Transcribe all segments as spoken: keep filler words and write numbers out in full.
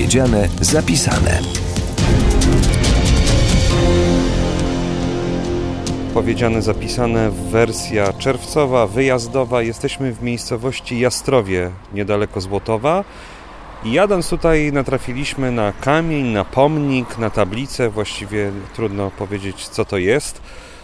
Powiedziane, zapisane. Powiedziane, zapisane, wersja czerwcowa, wyjazdowa. Jesteśmy w miejscowości Jastrowie, niedaleko Złotowa. I jadąc tutaj natrafiliśmy na kamień, na pomnik, na tablicę. Właściwie trudno powiedzieć, co to jest.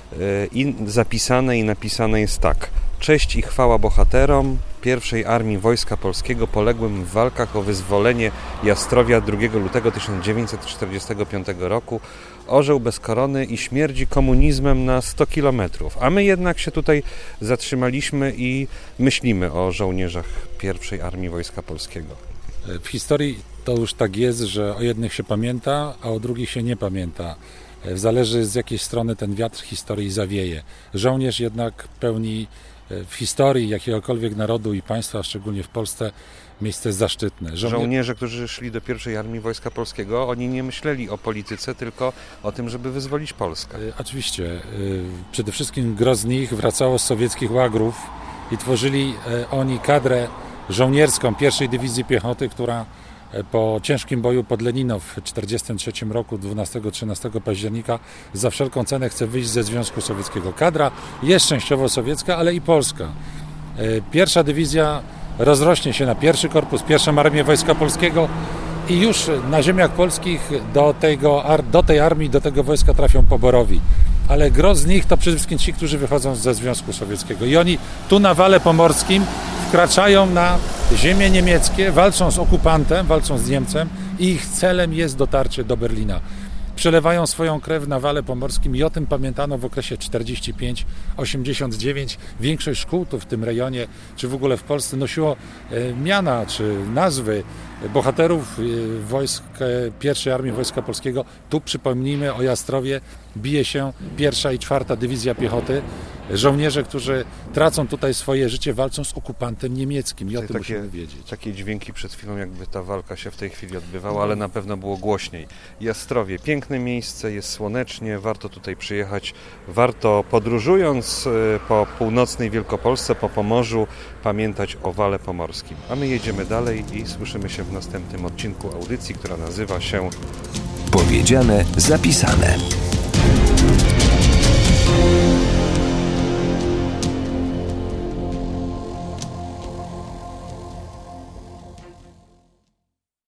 I zapisane i napisane jest tak. Cześć i chwała bohaterom pierwszej Armii Wojska Polskiego poległym w walkach o wyzwolenie Jastrowia drugiego lutego tysiąc dziewięćset czterdziestego piątego roku. Orzeł bez korony i śmierdzi komunizmem na sto kilometrów. A my jednak się tutaj zatrzymaliśmy i myślimy o żołnierzach pierwszej Armii Wojska Polskiego. W historii to już tak jest, że o jednych się pamięta, a o drugich się nie pamięta. Zależy, z jakiej strony ten wiatr historii zawieje. Żołnierz jednak pełni w historii jakiegokolwiek narodu i państwa, szczególnie w Polsce, miejsce zaszczytne. Żołnierze, Żołnierze, którzy szli do pierwszej Armii Wojska Polskiego, oni nie myśleli o polityce, tylko o tym, żeby wyzwolić Polskę. Oczywiście. Przede wszystkim gros z nich wracało z sowieckich łagrów i tworzyli oni kadrę żołnierską pierwszej Dywizji Piechoty, która po ciężkim boju pod Lenino w tysiąc dziewięćset czterdziestym trzecim roku, dwunastego trzynastego października, za wszelką cenę chce wyjść ze Związku Sowieckiego. Kadra jest częściowo sowiecka, ale i polska. Pierwsza dywizja rozrośnie się na pierwszy korpus, pierwszą Armię Wojska Polskiego i już na ziemiach polskich do, tego, do tej armii, do tego wojska trafią poborowi. Ale gros z nich to przede wszystkim ci, którzy wychodzą ze Związku Sowieckiego. I oni tu na Wale Pomorskim wkraczają na ziemię niemieckie, walczą z okupantem, walczą z Niemcem i ich celem jest dotarcie do Berlina. Przelewają swoją krew na Wale Pomorskim i o tym pamiętano w okresie czterdziesty piąty osiemdziesiąty dziewiąty. Większość szkół tu w tym rejonie, czy w ogóle w Polsce nosiło miana, czy nazwy bohaterów wojsk pierwszej Armii Wojska Polskiego. Tu przypomnijmy o Jastrowie bije się pierwsza i czwarta Dywizja Piechoty. Żołnierze, którzy tracą tutaj swoje życie, walczą z okupantem niemieckim i o tym takie, musimy wiedzieć. Takie dźwięki przed chwilą, jakby ta walka się w tej chwili odbywała, ale na pewno było głośniej. Jastrowie, piękne miejsce, jest słonecznie, warto tutaj przyjechać, warto podróżując po północnej Wielkopolsce, po Pomorzu, pamiętać o Wale Pomorskim. A my jedziemy dalej i słyszymy się w następnym odcinku audycji, która nazywa się Powiedziane, zapisane.